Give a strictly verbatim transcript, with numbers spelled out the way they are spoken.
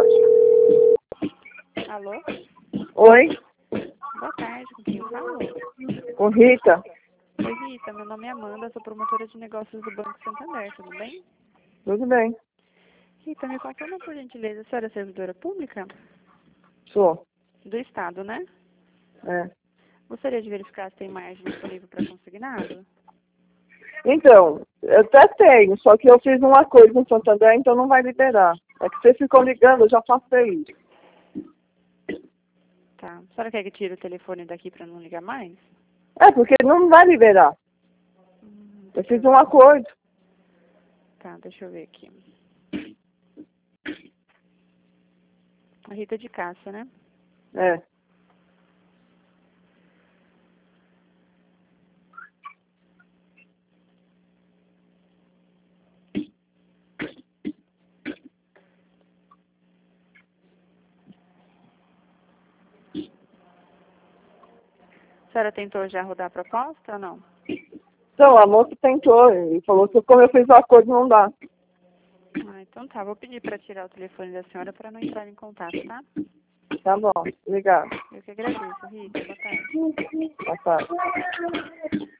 Alô? Oi, Boa tarde, com quem eu falo? com Rita. Oi, Rita, meu nome é Amanda, sou promotora de negócios do Banco Santander, tudo bem? Tudo bem? Rita, me confirma por gentileza, a senhora é servidora pública? Sou. Do Estado, né? É. Gostaria de verificar se tem margem disponível para consignado? Então, eu até tenho, só que eu fiz um acordo com o Santander, então não vai liberar. É que vocês ficam ligando, eu já passei isso. Tá. A senhora quer que tire o telefone daqui para não ligar mais? É, porque não vai liberar. Hum, Eu deixa fiz eu um ver. acordo. Tá, deixa eu ver aqui. A Rita de Cássia, né? É. A senhora tentou já rodar a proposta ou não? Então, a moça tentou e falou que como eu fiz o acordo, não dá. Ah, então tá. Vou pedir para tirar o telefone da senhora para não entrar em contato, tá? Tá bom, obrigado. Eu que agradeço, Rita. Boa tarde. Boa tarde.